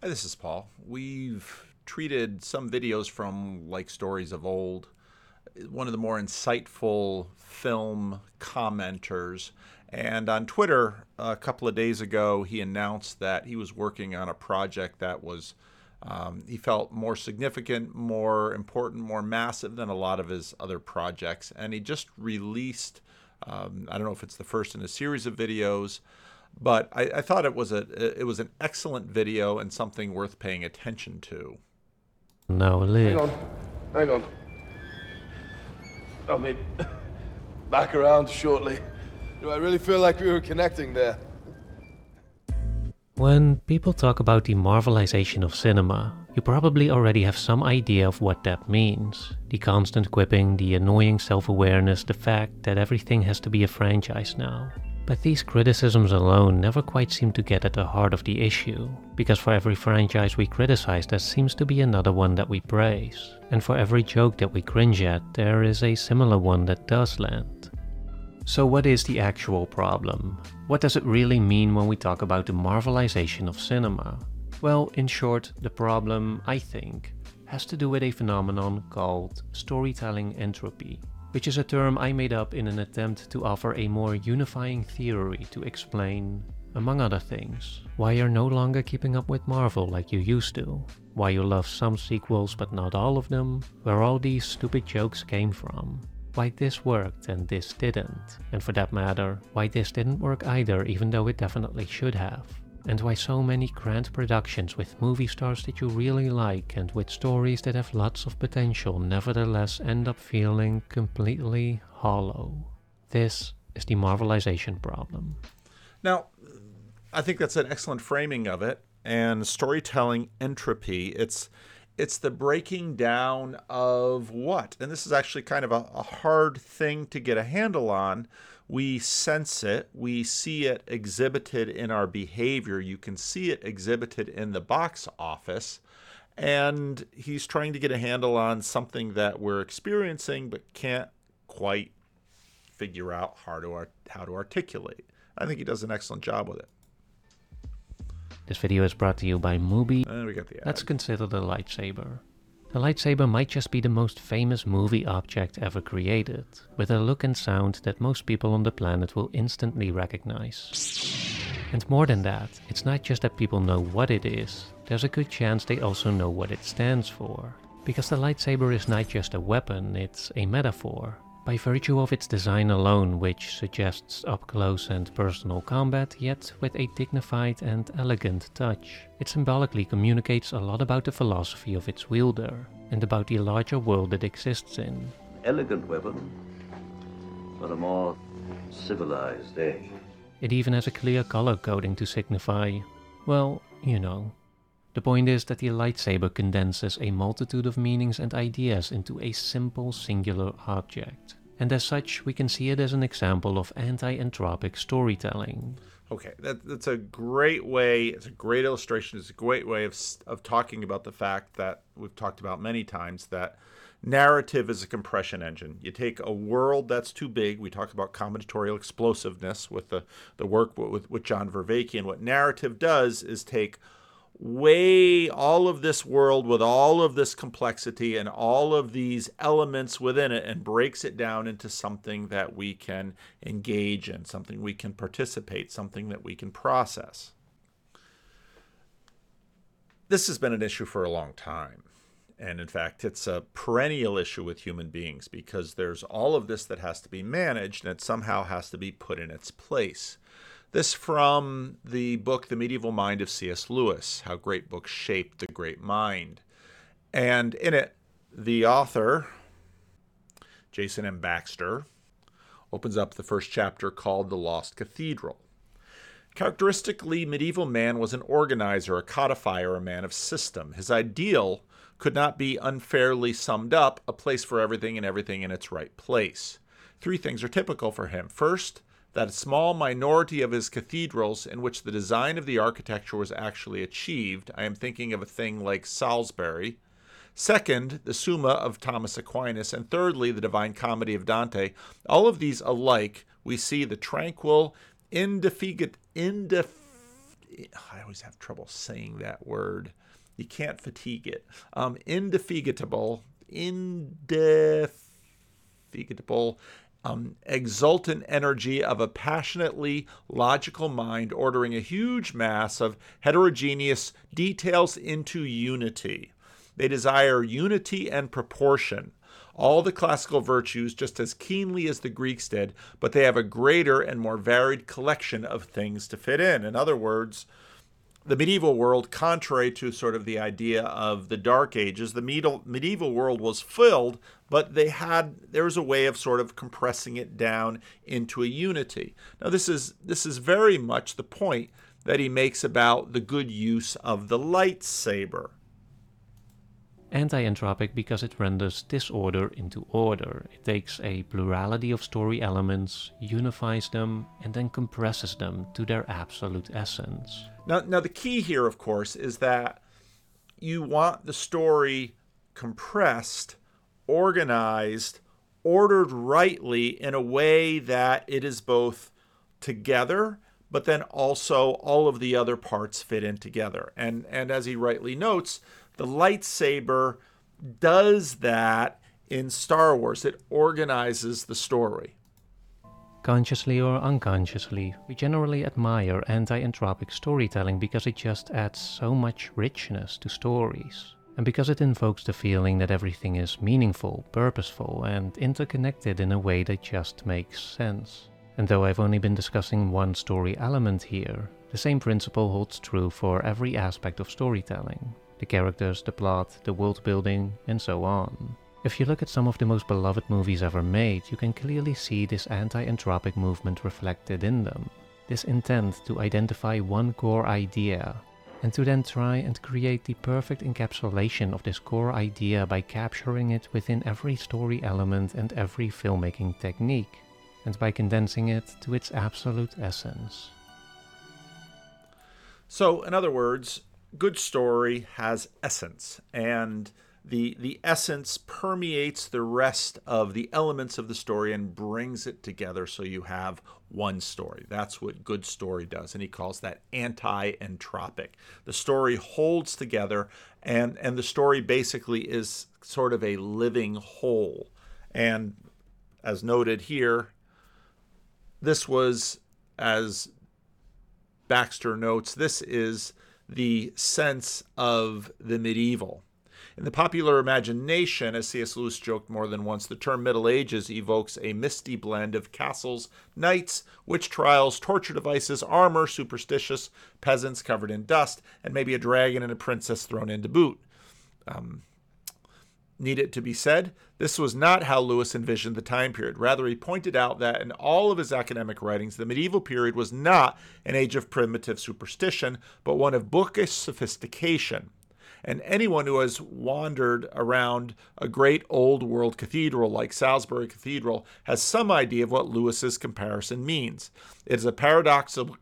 Hi, this is Paul. We've treated some videos from Like Stories of Old, one of the more insightful film commenters. And on Twitter, a couple of days ago, he announced that he was working on a project that was, he felt more significant, more important, more massive than a lot of his other projects. And he just released, I don't know if it's the first in a series of videos, but I thought it was an excellent video and something worth paying attention to. Now live. Hang on. I'll be back around shortly. Do I really feel like we were connecting there? When people talk about the Marvelization of cinema, you probably already have some idea of what that means. The constant quipping, the annoying self-awareness, the fact that everything has to be a franchise now. But these criticisms alone never quite seem to get at the heart of the issue, because for every franchise we criticize there seems to be another one that we praise, and for every joke that we cringe at there is a similar one that does land. So what is the actual problem? What does it really mean when we talk about the Marvelization of cinema? Well, in short, the problem, I think, has to do with a phenomenon called storytelling entropy, which is a term I made up in an attempt to offer a more unifying theory to explain, among other things, why you're no longer keeping up with Marvel like you used to, why you love some sequels but not all of them, where all these stupid jokes came from, why this worked and this didn't, and for that matter, why this didn't work either even though it definitely should have. And why so many grand productions with movie stars that you really like and with stories that have lots of potential nevertheless end up feeling completely hollow. This is the Marvelization problem. Now, I think that's an excellent framing of it. And storytelling entropy, it's the breaking down of what? And this is actually kind of a hard thing to get a handle on. We sense it, we see it exhibited in our behavior, you can see it exhibited in the box office, and he's trying to get a handle on something that we're experiencing but can't quite figure out how to articulate. I think he does an excellent job with it. This video is brought to you by Mubi. And we got the ad. Let's consider the lightsaber. The lightsaber might just be the most famous movie object ever created, with a look and sound that most people on the planet will instantly recognize. And more than that, it's not just that people know what it is, there's a good chance they also know what it stands for. Because the lightsaber is not just a weapon, it's a metaphor. By virtue of its design alone, which suggests up-close and personal combat, yet with a dignified and elegant touch, it symbolically communicates a lot about the philosophy of its wielder, and about the larger world it exists in. Elegant weapon, but a more civilized age. It even has a clear color coding to signify, well, you know. The point is that the lightsaber condenses a multitude of meanings and ideas into a simple singular object. And as such, we can see it as an example of anti-entropic storytelling. Okay, that's a great way, it's a great illustration, it's a great way of talking about the fact that we've talked about many times, that narrative is a compression engine. You take a world that's too big, we talk about combinatorial explosiveness with the work with John Vervaeke, and what narrative does is take all of this world with all of this complexity and all of these elements within it and breaks it down into something that we can engage in, something we can participate, something that we can process. This has been an issue for a long time. And in fact, it's a perennial issue with human beings because there's all of this that has to be managed and it somehow has to be put in its place. This from the book The Medieval Mind of C.S. Lewis, How Great Books Shaped the Great Mind. And in it, the author, Jason M. Baxter, opens up the first chapter called The Lost Cathedral. Characteristically, medieval man was an organizer, a codifier, a man of system. His ideal could not be unfairly summed up, a place for everything and everything in its right place. Three things are typical for him. First, that small minority of his cathedrals in which the design of the architecture was actually achieved. I am thinking of a thing like Salisbury. Second, the Summa of Thomas Aquinas. And thirdly, the Divine Comedy of Dante. All of these alike, we see the tranquil, I always have trouble saying that word. You can't fatigue it. Indefatigable, exultant energy of a passionately logical mind ordering a huge mass of heterogeneous details into unity. They desire unity and proportion, all the classical virtues just as keenly as the Greeks did, but they have a greater and more varied collection of things to fit in. In other words, the medieval world, contrary to sort of the idea of the Dark Ages, the medieval world was filled, but there was a way of sort of compressing it down into a unity. Now, this is very much the point that he makes about the good use of the lightsaber. Anti-entropic because it renders disorder into order. It takes a plurality of story elements, unifies them, and then compresses them to their absolute essence. Now the key here, of course, is that you want the story compressed, organized, ordered rightly in a way that it is both together, but then also all of the other parts fit in together. And as he rightly notes, the lightsaber does that in Star Wars. It organizes the story. Consciously or unconsciously, we generally admire anti-entropic storytelling because it just adds so much richness to stories. And because it invokes the feeling that everything is meaningful, purposeful, and interconnected in a way that just makes sense. And though I've only been discussing one story element here, the same principle holds true for every aspect of storytelling. The characters, the plot, the world building, and so on. If you look at some of the most beloved movies ever made, you can clearly see this anti-entropic movement reflected in them. This intent to identify one core idea, and to then try and create the perfect encapsulation of this core idea by capturing it within every story element and every filmmaking technique, and by condensing it to its absolute essence. So, in other words, good story has essence, and the essence permeates the rest of the elements of the story and brings it together so you have one story. That's what good story does, and he calls that anti-entropic. The story holds together, and the story basically is sort of a living whole. And as noted here, this was, as Baxter notes, this is the sense of the medieval. In the popular imagination, as C.S. Lewis joked more than once, the term Middle Ages evokes a misty blend of castles, knights, witch trials, torture devices, armor, superstitious peasants covered in dust, and maybe a dragon and a princess thrown in to boot. Need it to be said, this was not how Lewis envisioned the time period. Rather, he pointed out that in all of his academic writings, the medieval period was not an age of primitive superstition, but one of bookish sophistication. And anyone who has wandered around a great old world cathedral like Salisbury Cathedral has some idea of what Lewis's comparison means. It is a paradoxical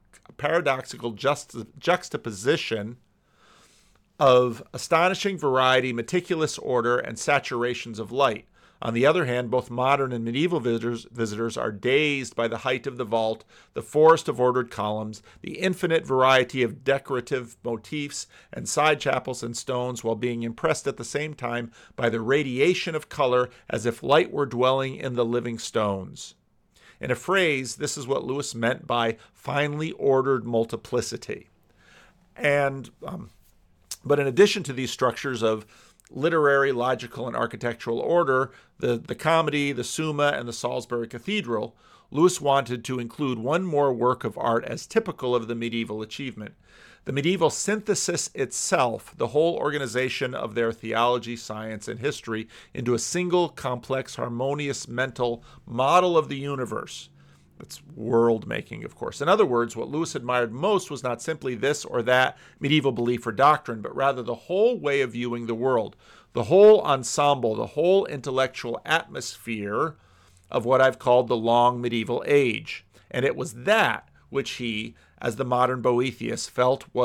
juxtaposition of astonishing variety, meticulous order, and saturations of light. On the other hand, both modern and medieval visitors are dazed by the height of the vault, the forest of ordered columns, the infinite variety of decorative motifs and side chapels and stones, while being impressed at the same time by the radiation of color as if light were dwelling in the living stones. In a phrase, this is what Lewis meant by finely ordered multiplicity. But in addition to these structures of literary, logical, and architectural order, the comedy, the Summa, and the Salisbury Cathedral, Lewis wanted to include one more work of art as typical of the medieval achievement. The medieval synthesis itself, the whole organization of their theology, science, and history into a single, complex, harmonious mental model of the universe. That's world-making, of course. In other words, what Lewis admired most was not simply this or that medieval belief or doctrine, but rather the whole way of viewing the world, the whole ensemble, the whole intellectual atmosphere of what I've called the long medieval age. And it was that which he, as the modern Boethius, felt was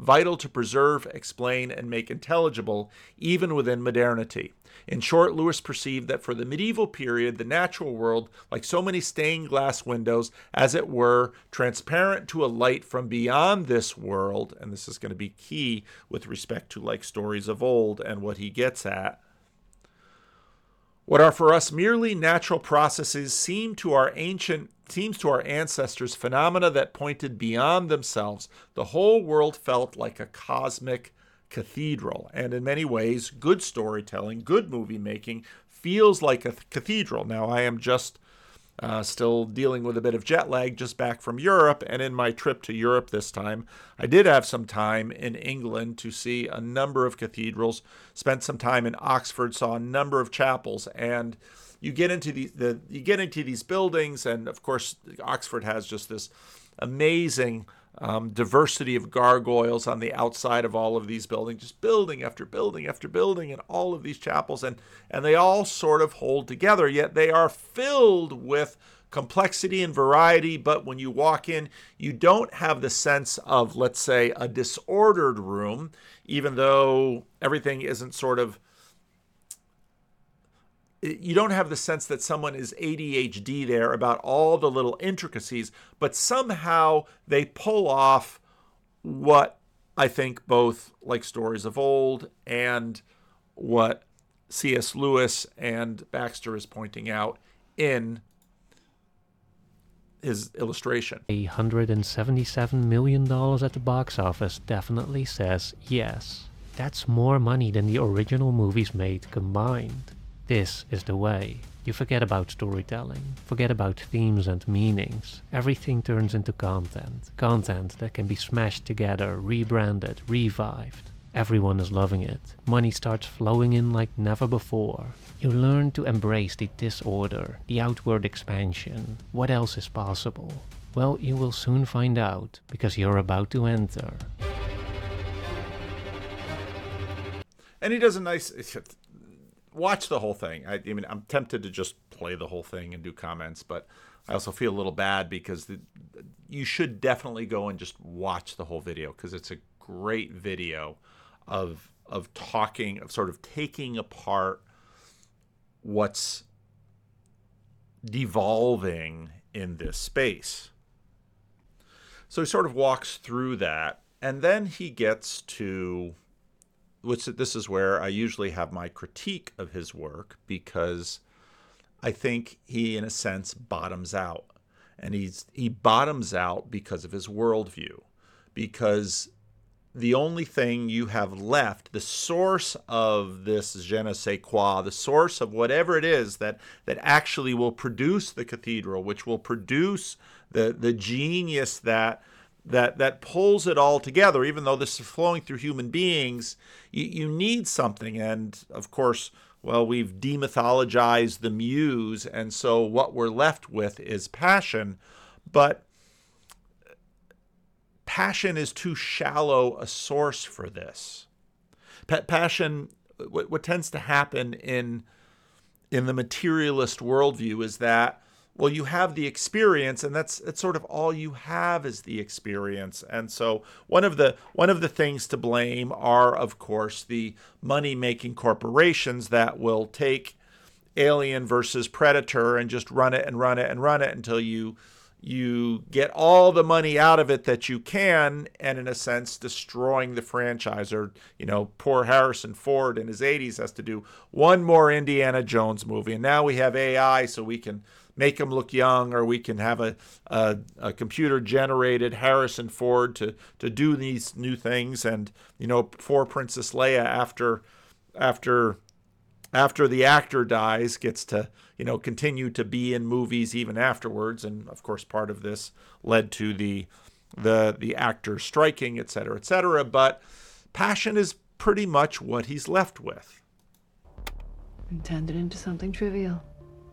vital to preserve, explain, and make intelligible, even within modernity. In short, Lewis perceived that for the medieval period, the natural world, like so many stained glass windows, as it were, transparent to a light from beyond this world, and this is going to be key with respect to like stories of old and what he gets at. What are for us merely natural processes seems to our ancestors phenomena that pointed beyond themselves. The whole world felt like a cosmic cathedral, and in many ways, good storytelling, good movie making feels like a cathedral. Now, I am just still dealing with a bit of jet lag, just back from Europe, and in my trip to Europe this time, I did have some time in England to see a number of cathedrals, spent some time in Oxford, saw a number of chapels, and you get into these buildings, and of course, Oxford has just this amazing diversity of gargoyles on the outside of all of these buildings, just building after building after building, and all of these chapels, and they all sort of hold together, yet they are filled with complexity and variety. But when you walk in, you don't have the sense of, let's say, a disordered room, even though everything isn't sort of, you don't have the sense that someone is ADHD there about all the little intricacies, but somehow they pull off what I think both like stories of old and what C.S. Lewis and Baxter is pointing out in his illustration. $177 million at the box office definitely says yes. That's more money than the original movies made combined. This is the way. You forget about storytelling, forget about themes and meanings. Everything turns into content. Content that can be smashed together, rebranded, revived. Everyone is loving it. Money starts flowing in like never before. You learn to embrace the disorder, the outward expansion. What else is possible? Well, you will soon find out, because you're about to enter. And he does a nice... Watch the whole thing. I mean, I'm tempted to just play the whole thing and do comments, but I also feel a little bad because you should definitely go and just watch the whole video, because it's a great video of talking, of sort of taking apart what's devolving in this space. So he sort of walks through that, and then he gets to... this is where I usually have my critique of his work, because I think he, in a sense, bottoms out. And he bottoms out because of his worldview. Because the only thing you have left, the source of this je ne sais quoi, the source of whatever it is that actually will produce the cathedral, which will produce the genius that pulls it all together, even though this is flowing through human beings, you need something. And of course, well, we've demythologized the muse, and so what we're left with is passion. But passion is too shallow a source for this. Passion, what tends to happen in the materialist worldview is that, well, you have the experience, and that's sort of all you have is the experience. And so one of the things to blame are, of course, the money-making corporations that will take Alien versus Predator and just run it and run it and run it until you get all the money out of it that you can, and in a sense destroying the franchise. Or, poor Harrison Ford in his 80s has to do one more Indiana Jones movie, and now we have AI, so we can make him look young, or we can have a computer-generated Harrison Ford to do these new things. And, poor Princess Leia, after the actor dies, gets to, continue to be in movies even afterwards. And, of course, part of this led to the actor striking, et cetera, et cetera. But passion is pretty much what he's left with. And turned it into something trivial.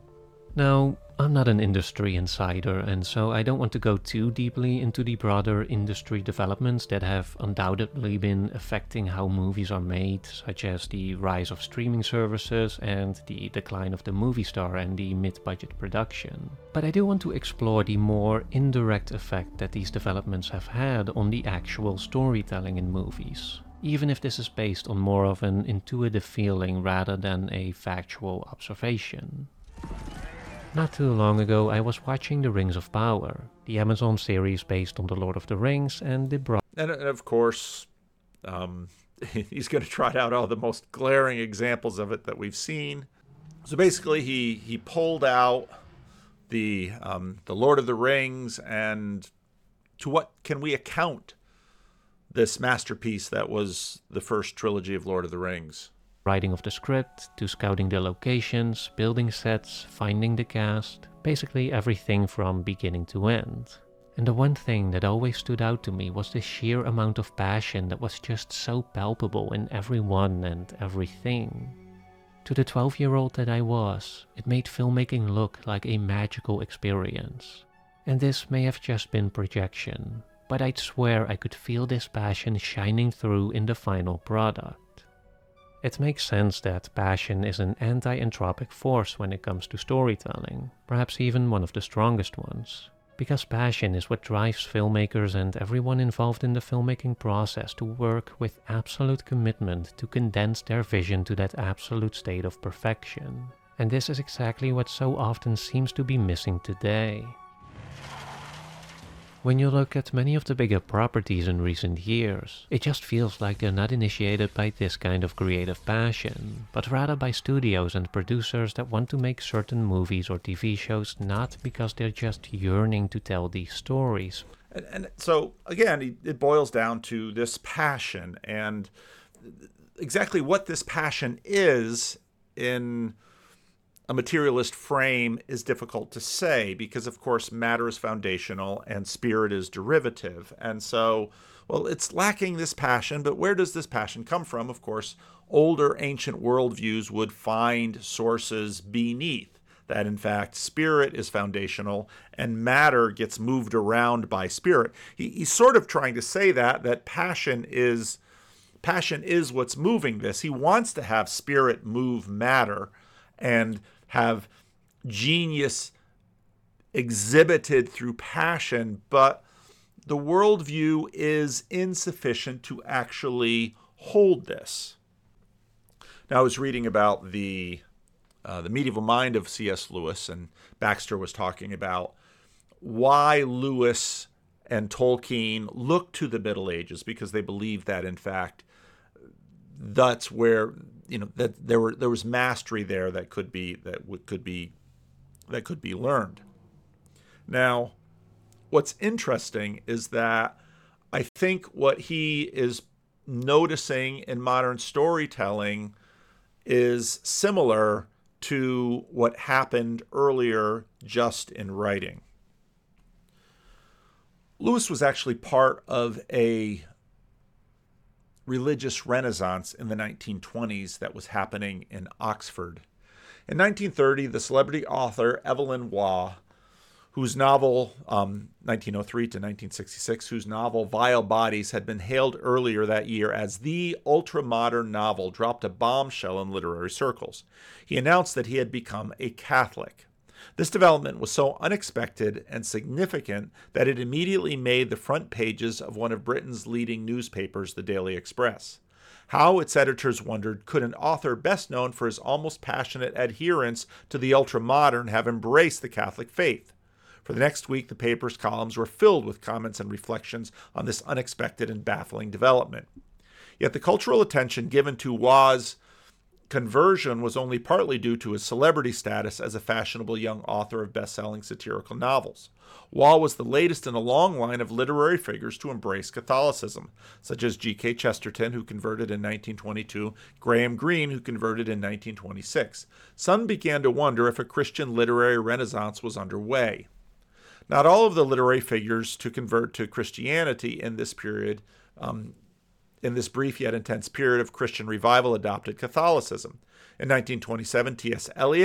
Now, I'm not an industry insider, and so I don't want to go too deeply into the broader industry developments that have undoubtedly been affecting how movies are made, such as the rise of streaming services and the decline of the movie star and the mid-budget production. But I do want to explore the more indirect effect that these developments have had on the actual storytelling in movies, even if this is based on more of an intuitive feeling rather than a factual observation. Not too long ago, I was watching The Rings of Power, the Amazon series based on The Lord of the Rings, and And of course, he's going to trot out all the most glaring examples of it that we've seen. So basically, he pulled out the Lord of the Rings, and to what can we account this masterpiece that was the first trilogy of Lord of the Rings? writing of the script, to scouting the locations, building sets, finding the cast, basically everything from beginning to end. And the one thing that always stood out to me was the sheer amount of passion that was just so palpable in everyone and everything. To the 12-year-old that I was, it made filmmaking look like a magical experience. And this may have just been projection, but I'd swear I could feel this passion shining through in the final product. It makes sense that passion is an anti-entropic force when it comes to storytelling, perhaps even one of the strongest ones, because passion is what drives filmmakers and everyone involved in the filmmaking process to work with absolute commitment to condense their vision to that absolute state of perfection. And this is exactly what so often seems to be missing today. When you look at many of the bigger properties in recent years, it just feels like they're not initiated by this kind of creative passion, but rather by studios and producers that want to make certain movies or TV shows not because they're just yearning to tell these stories. And so, again, it boils down to this passion, and exactly what this passion is in a materialist frame is difficult to say because, of course, matter is foundational and spirit is derivative. And so, well, it's lacking this passion, but where does this passion come from? Of course, older ancient worldviews would find sources beneath that, in fact, spirit is foundational and matter gets moved around by spirit. He's sort of trying to say that passion is what's moving this. He wants to have spirit move matter and have genius exhibited through passion, but the worldview is insufficient to actually hold this. Now, I was reading about the medieval mind of C.S. Lewis, and Baxter was talking about why Lewis and Tolkien looked to the Middle Ages, because they believed that, in fact, that's where that there was mastery there that could be learned. Now, what's interesting is that I think what he is noticing in modern storytelling is similar to what happened earlier just in writing. Lewis was actually part of a religious renaissance in the 1920s that was happening in Oxford. In 1930, the celebrity author Evelyn Waugh, whose novel, 1903 to 1966, whose novel Vile Bodies had been hailed earlier that year as the ultra-modern novel, dropped a bombshell in literary circles. He announced that he had become a Catholic. This development was so unexpected and significant that it immediately made the front pages of one of Britain's leading newspapers, the Daily Express. How, its editors wondered, could an author best known for his almost passionate adherence to the ultra-modern have embraced the Catholic faith? For the next week, the paper's columns were filled with comments and reflections on this unexpected and baffling development. Yet the cultural attention given to Waugh's conversion was only partly due to his celebrity status as a fashionable young author of best-selling satirical novels. Waugh was the latest in a long line of literary figures to embrace Catholicism, such as G.K. Chesterton, who converted in 1922, Graham Greene, who converted in 1926. Some began to wonder if a Christian literary renaissance was underway. Not all of the literary figures to convert to Christianity in this period in this brief yet intense period of Christian revival adopted Catholicism. In 1927, T.S. Eliot,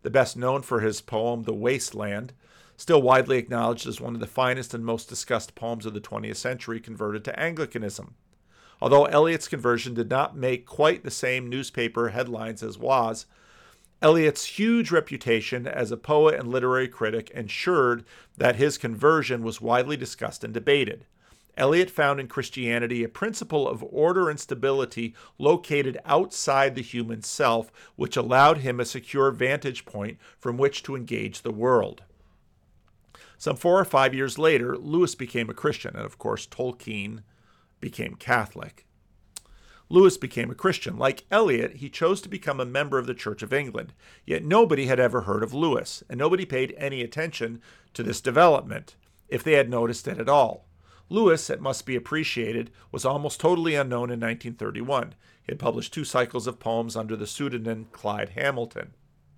the best known for his poem The Waste Land, still widely acknowledged as one of the finest and most discussed poems of the 20th century, converted to Anglicanism. Although Eliot's conversion did not make quite the same newspaper headlines as Waugh's, Eliot's huge reputation as a poet and literary critic ensured that his conversion was widely discussed and debated. Eliot found in Christianity a principle of order and stability located outside the human self, which allowed him a secure vantage point from which to engage the world. Some 4 or 5 years later, Lewis became a Christian, and of course Tolkien became Catholic. Lewis became a Christian. Like Eliot, he chose to become a member of the Church of England, yet nobody had ever heard of Lewis, and nobody paid any attention to this development, if they had noticed it at all. Lewis, it must be appreciated, was almost totally unknown in 1931. He had published 2 cycles of poems under the pseudonym Clive Hamilton.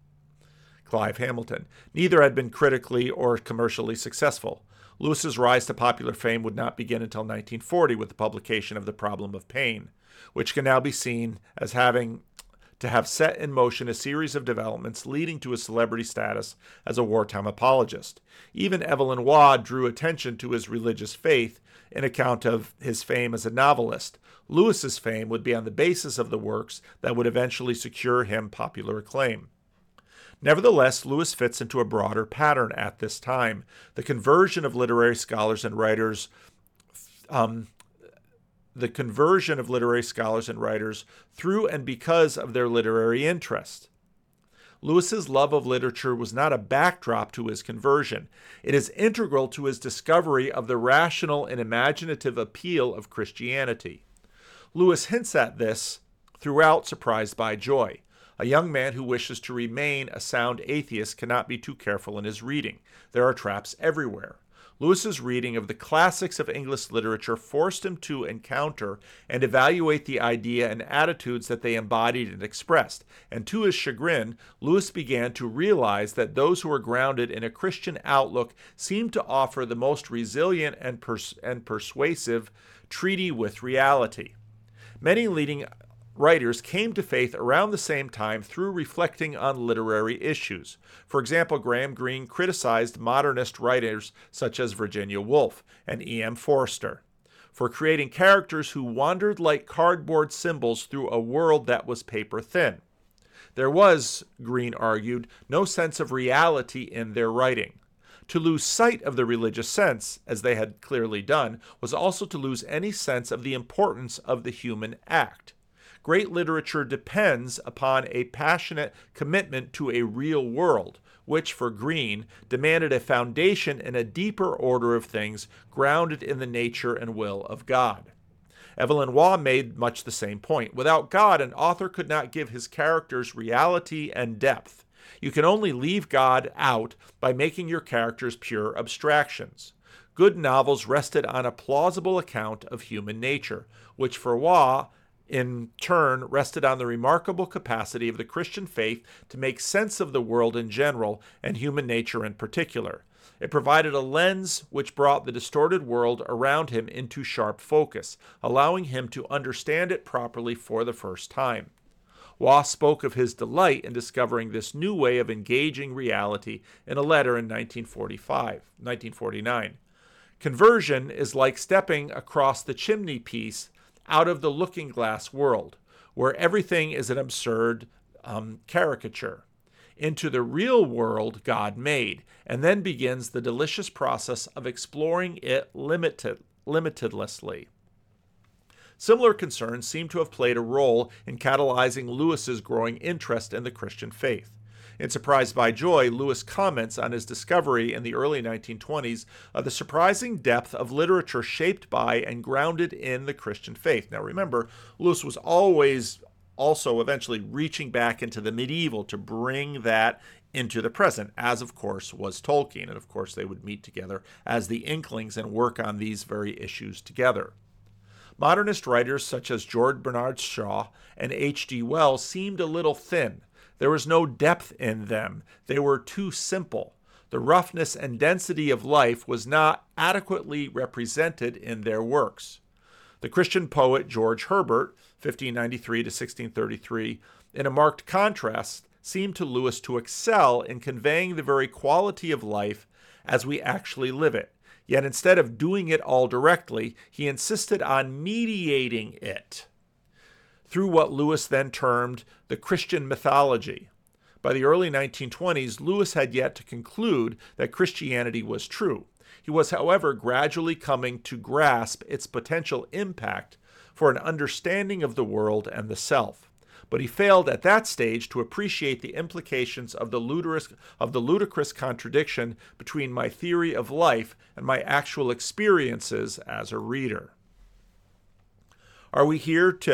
Neither had been critically or commercially successful. Lewis's rise to popular fame would not begin until 1940 with the publication of The Problem of Pain, which can now be seen as having to have set in motion a series of developments leading to his celebrity status as a wartime apologist. Even Evelyn Waugh drew attention to his religious faith in account of his fame as a novelist. Lewis's fame would be on the basis of the works that would eventually secure him popular acclaim. Nevertheless, Lewis fits into a broader pattern at this time. The conversion of literary scholars and writers through and because of their literary interest. Lewis's love of literature was not a backdrop to his conversion. It is integral to his discovery of the rational and imaginative appeal of Christianity. Lewis hints at this throughout Surprised by Joy. A young man who wishes to remain a sound atheist cannot be too careful in his reading. There are traps everywhere. Lewis's reading of the classics of English literature forced him to encounter and evaluate the idea and attitudes that they embodied and expressed, and to his chagrin, Lewis began to realize that those who were grounded in a Christian outlook seemed to offer the most resilient and persuasive treaty with reality. Many leading writers came to faith around the same time through reflecting on literary issues. For example, Graham Greene criticized modernist writers such as Virginia Woolf and E.M. Forster for creating characters who wandered like cardboard symbols through a world that was paper thin. There was, Greene argued, no sense of reality in their writing. To lose sight of the religious sense, as they had clearly done, was also to lose any sense of the importance of the human act. Great literature depends upon a passionate commitment to a real world, which, for Greene, demanded a foundation in a deeper order of things grounded in the nature and will of God. Evelyn Waugh made much the same point. Without God, an author could not give his characters reality and depth. You can only leave God out by making your characters pure abstractions. Good novels rested on a plausible account of human nature, which for Waugh, in turn, rested on the remarkable capacity of the Christian faith to make sense of the world in general and human nature in particular. It provided a lens which brought the distorted world around him into sharp focus, allowing him to understand it properly for the first time. Waugh spoke of his delight in discovering this new way of engaging reality in a letter in 1949. Conversion is like stepping across the chimney piece out of the looking-glass world, where everything is an absurd caricature, into the real world God made, and then begins the delicious process of exploring it limitedlessly. Similar concerns seem to have played a role in catalyzing Lewis's growing interest in the Christian faith. In Surprised by Joy, Lewis comments on his discovery in the early 1920s of the surprising depth of literature shaped by and grounded in the Christian faith. Now remember, Lewis was always also eventually reaching back into the medieval to bring that into the present, as of course was Tolkien. And of course they would meet together as the Inklings and work on these very issues together. Modernist writers such as George Bernard Shaw and H.G. Wells seemed a little thin. There was no depth in them. They were too simple. The roughness and density of life was not adequately represented in their works. The Christian poet George Herbert, 1593 to 1633, in a marked contrast, seemed to Lewis to excel in conveying the very quality of life as we actually live it. Yet instead of doing it all directly, he insisted on mediating it through what Lewis then termed the Christian mythology. By the early 1920s, Lewis had yet to conclude that Christianity was true. He was, however, gradually coming to grasp its potential impact for an understanding of the world and the self. But he failed at that stage to appreciate the implications of the ludicrous contradiction between my theory of life and my actual experiences as a reader. Are we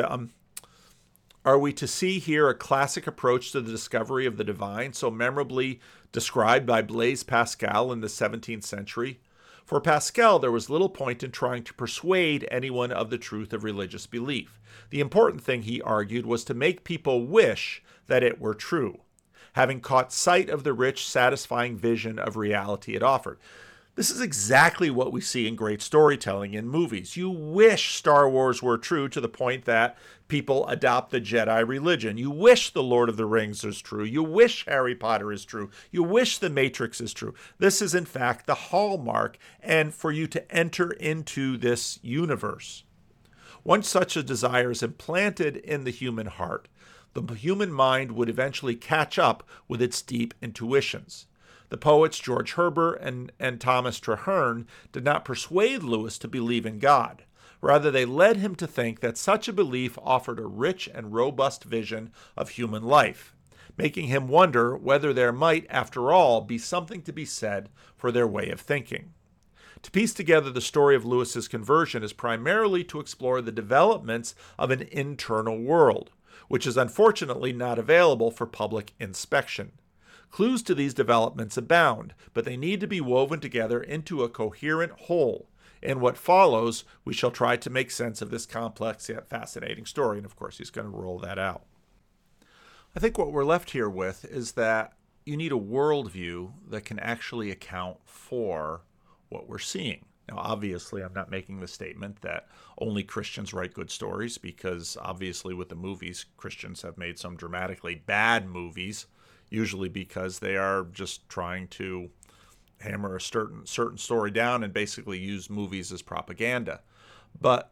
to see here a classic approach to the discovery of the divine, so memorably described by Blaise Pascal in the 17th century? For Pascal, there was little point in trying to persuade anyone of the truth of religious belief. The important thing, he argued, was to make people wish that it were true, having caught sight of the rich, satisfying vision of reality it offered. This is exactly what we see in great storytelling in movies. You wish Star Wars were true to the point that people adopt the Jedi religion. You wish The Lord of the Rings is true. You wish Harry Potter is true. You wish The Matrix is true. This is, in fact, the hallmark, and for you to enter into this universe. Once such a desire is implanted in the human heart, the human mind would eventually catch up with its deep intuitions. The poets George Herbert and Thomas Traherne did not persuade Lewis to believe in God. Rather, they led him to think that such a belief offered a rich and robust vision of human life, making him wonder whether there might, after all, be something to be said for their way of thinking. To piece together the story of Lewis's conversion is primarily to explore the developments of an internal world, which is unfortunately not available for public inspection. Clues to these developments abound, but they need to be woven together into a coherent whole. In what follows, we shall try to make sense of this complex yet fascinating story, and of course he's going to roll that out. I think what we're left here with is that you need a worldview that can actually account for what we're seeing. Now, obviously, I'm not making the statement that only Christians write good stories, because obviously with the movies, Christians have made some dramatically bad movies, usually because they are just trying to hammer a certain story down and basically use movies as propaganda. But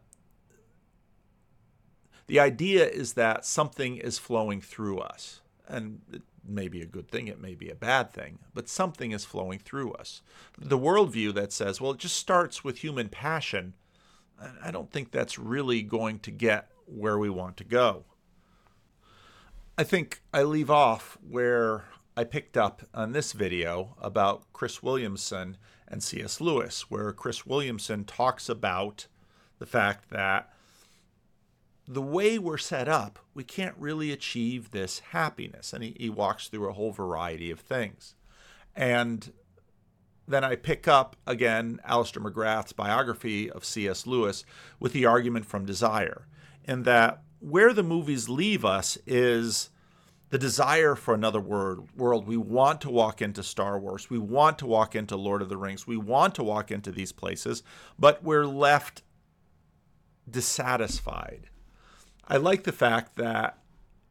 the idea is that something is flowing through us. And it may be a good thing, it may be a bad thing, but something is flowing through us. The worldview that says, well, it just starts with human passion, I don't think that's really going to get where we want to go. I think I leave off where I picked up on this video about Chris Williamson and C.S. Lewis, where Chris Williamson talks about the fact that the way we're set up, we can't really achieve this happiness. And he walks through a whole variety of things. And then I pick up, again, Alistair McGrath's biography of C.S. Lewis with the argument from desire, in that where the movies leave us is the desire for another world. We want to walk into Star Wars. We want to walk into Lord of the Rings. We want to walk into these places, but we're left dissatisfied. I like the fact that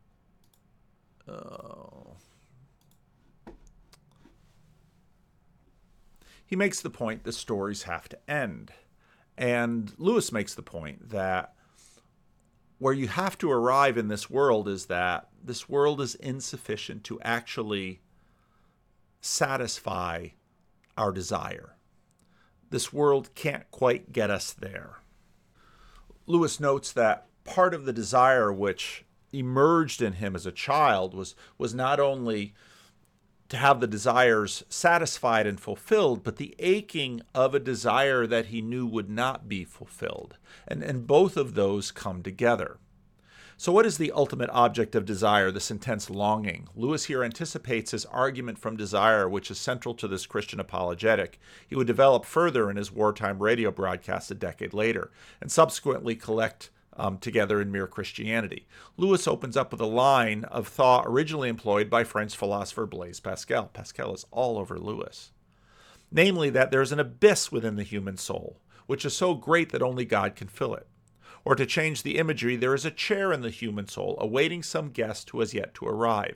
he makes the point that stories have to end. And Lewis makes the point that where you have to arrive in this world is that this world is insufficient to actually satisfy our desire. This world can't quite get us there. Lewis notes that part of the desire which emerged in him as a child was not only to have the desires satisfied and fulfilled, but the aching of a desire that he knew would not be fulfilled. And both of those come together. So what is the ultimate object of desire, this intense longing? Lewis here anticipates his argument from desire, which is central to this Christian apologetic. He would develop further in his wartime radio broadcast a decade later, and subsequently collect together in Mere Christianity. Lewis opens up with a line of thought originally employed by French philosopher Blaise Pascal. Pascal is all over Lewis. Namely, that there is an abyss within the human soul, which is so great that only God can fill it. Or to change the imagery, there is a chair in the human soul awaiting some guest who has yet to arrive.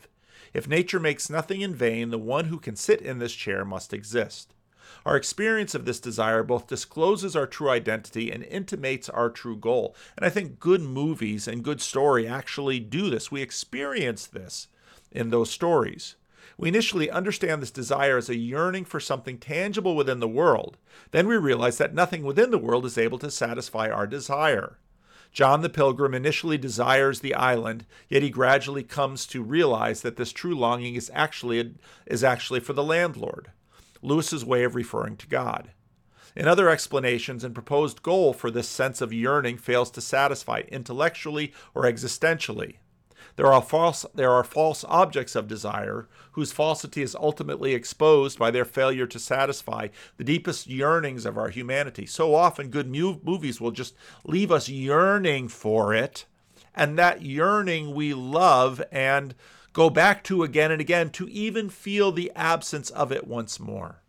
If nature makes nothing in vain, the one who can sit in this chair must exist. Our experience of this desire both discloses our true identity and intimates our true goal. And I think good movies and good story actually do this. We experience this in those stories. We initially understand this desire as a yearning for something tangible within the world. Then we realize that nothing within the world is able to satisfy our desire. John the Pilgrim initially desires the island, yet he gradually comes to realize that this true longing is actually for the landlord. Lewis's way of referring to God. In other explanations, and proposed goal for this sense of yearning fails to satisfy intellectually or existentially. There are false objects of desire whose falsity is ultimately exposed by their failure to satisfy the deepest yearnings of our humanity. So often good movies will just leave us yearning for it, and that yearning we love and go back to again and again to even feel the absence of it once more.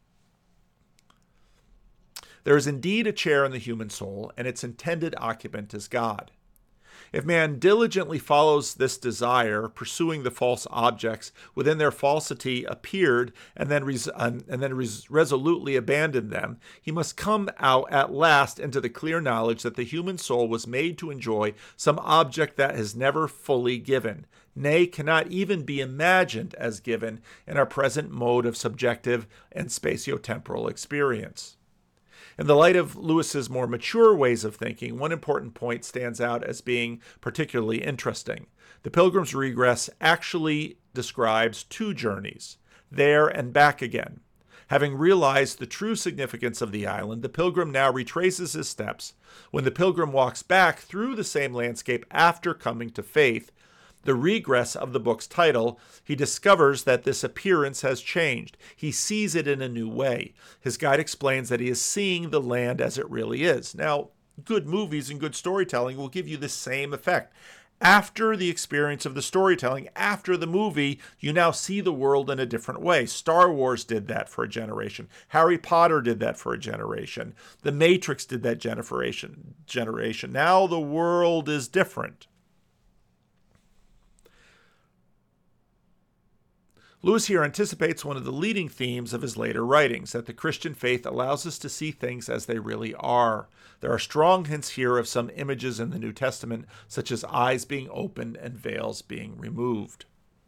There is indeed a chair in the human soul, and its intended occupant is God. If man diligently follows this desire, pursuing the false objects within their falsity appeared, and then resolutely abandon them, he must come out at last into the clear knowledge that the human soul was made to enjoy some object that is never fully given, nay, cannot even be imagined as given in our present mode of subjective and spatiotemporal experience. In the light of Lewis's more mature ways of thinking, one important point stands out as being particularly interesting. The Pilgrim's Regress actually describes two journeys, there and back again. Having realized the true significance of the island, the pilgrim now retraces his steps. When the pilgrim walks back through the same landscape after coming to faith, the regress of the book's title, he discovers that this appearance has changed. He sees it in a new way. His guide explains that he is seeing the land as it really is. Now, good movies and good storytelling will give you the same effect. After the experience of the storytelling, after the movie, you now see the world in a different way. Star Wars did that for a generation. Harry Potter did that for a generation. The Matrix did that generation. Now the world is different. Lewis here anticipates one of the leading themes of his later writings, that the Christian faith allows us to see things as they really are. There are strong hints here of some images in the New Testament, such as eyes being opened and veils being removed.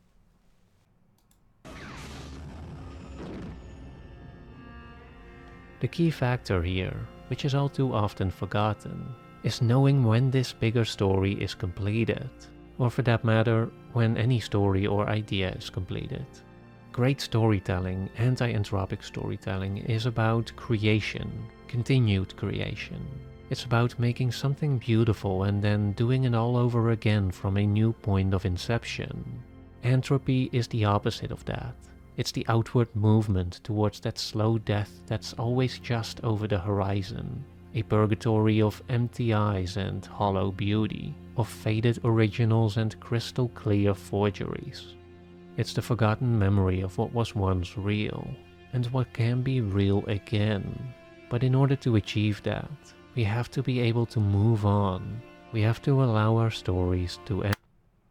The key factor here, which is all too often forgotten, is knowing when this bigger story is completed, or for that matter, when any story or idea is completed. Great storytelling, anti-entropic storytelling, is about creation, continued creation. It's about making something beautiful and then doing it all over again from a new point of inception. Entropy is the opposite of that. It's the outward movement towards that slow death that's always just over the horizon. A purgatory of empty eyes and hollow beauty, of faded originals and crystal clear forgeries. It's the forgotten memory of what was once real, and what can be real again. But in order to achieve that, we have to be able to move on. We have to allow our stories to end.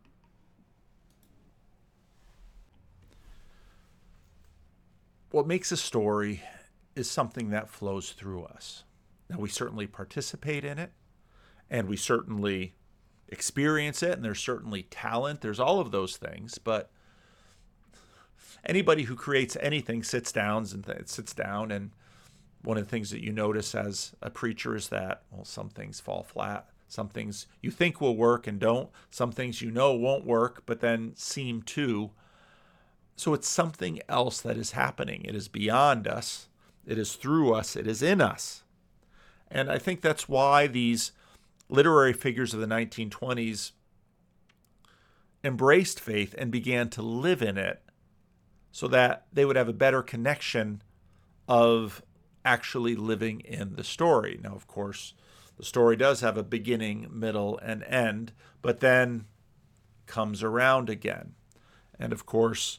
What makes a story is something that flows through us. Now, we certainly participate in it, and we certainly experience it, and there's certainly talent. There's all of those things, but anybody who creates anything sits down, and one of the things that you notice as a preacher is that, well, some things fall flat. Some things you think will work and don't. Some things you know won't work, but then seem to. So it's something else that is happening. It is beyond us. It is through us. It is in us. And I think that's why these literary figures of the 1920s embraced faith and began to live in it so that they would have a better connection of actually living in the story. Now, of course, the story does have a beginning, middle, and end, but then comes around again. And of course,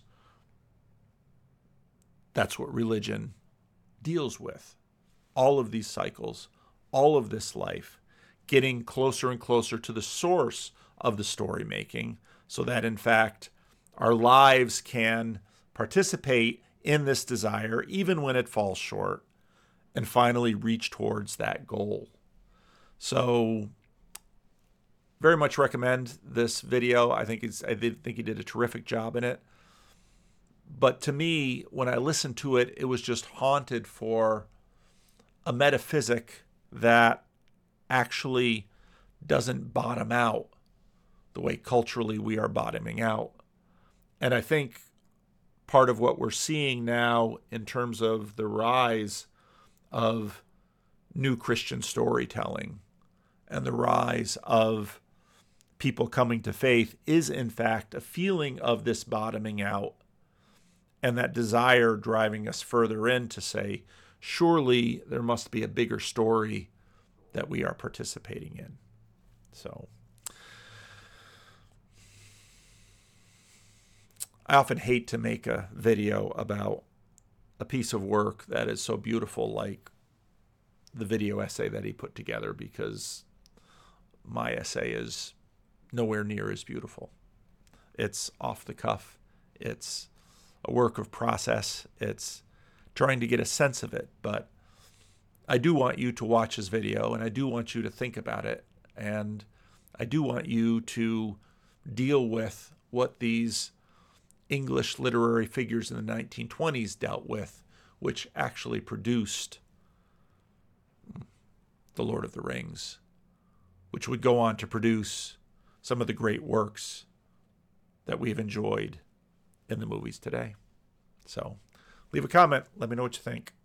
that's what religion deals with. All of these cycles, all of this life, getting closer and closer to the source of the story making, so that in fact our lives can participate in this desire, even when it falls short, and finally reach towards that goal. So, very much recommend this video. I think he did a terrific job in it. But to me, when I listened to it, it was just haunted for a metaphysic that actually doesn't bottom out the way culturally we are bottoming out. And I think part of what we're seeing now in terms of the rise of new Christian storytelling and the rise of people coming to faith is in fact a feeling of this bottoming out, and that desire driving us further in to say, surely there must be a bigger story that we are participating in. So I often hate to make a video about a piece of work that is so beautiful like the video essay that he put together, because my essay is nowhere near as beautiful. It's off the cuff. It's a work of process. It's trying to get a sense of it. But I do want you to watch his video, and I do want you to think about it. And I do want you to deal with what these English literary figures in the 1920s dealt with, which actually produced The Lord of the Rings, which would go on to produce some of the great works that we've enjoyed in the movies today. So leave a comment. Let me know what you think.